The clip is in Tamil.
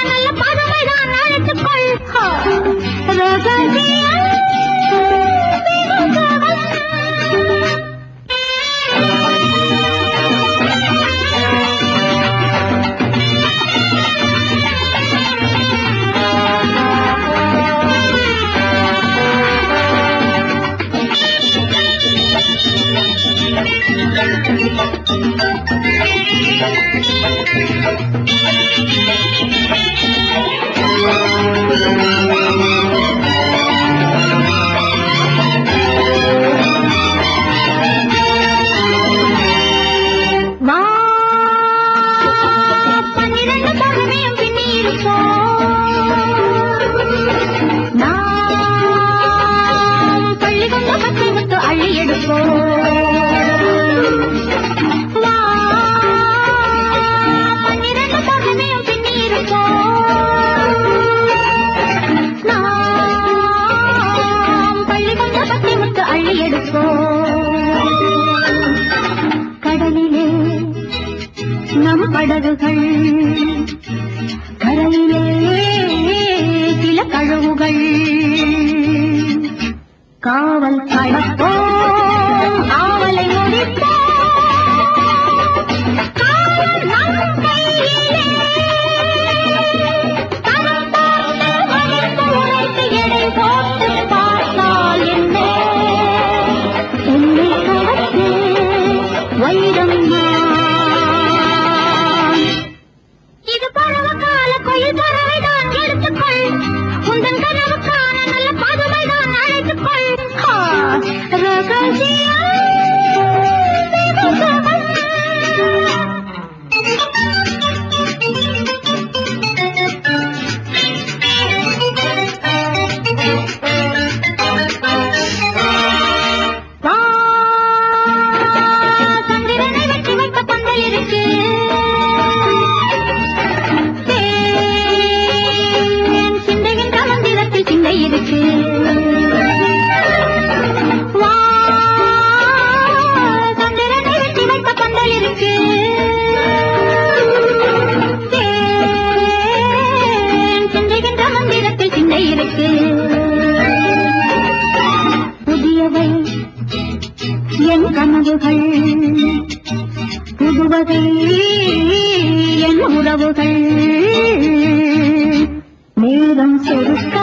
நல்ல பதுமைதான் அழைத்துக்கொள் ரகசியம் கடலிலே நம் படகுகள் கரையிலே சில கழுவுகள் காவல் கடப்போம் காவலை முடிப்போம் எடை போட்டு பார்த்தால் என்ன என்னை கடத்து வைரம் இது பருவகால கோயில் பறவைதான் எடுத்துக்கொள் உந்தன் கனவுக்கான நல்ல பதுமைதான் அழைத்துக்கொள் ரகசியம் சந்திரனை வெட்டி வைத்த பந்தல் இருக்கு சிந்தையின் கலந்திரத்தில் சிந்தை இருக்கு சந்திரனை வெட்டி வைத்த பந்தல் இருக்கு சிந்தையின் கலந்திரத்தில் சிந்தை இருக்கு புதியவை என் கனவுகள் புதுவகை என் உறவுகள் நேரம் சொருக்க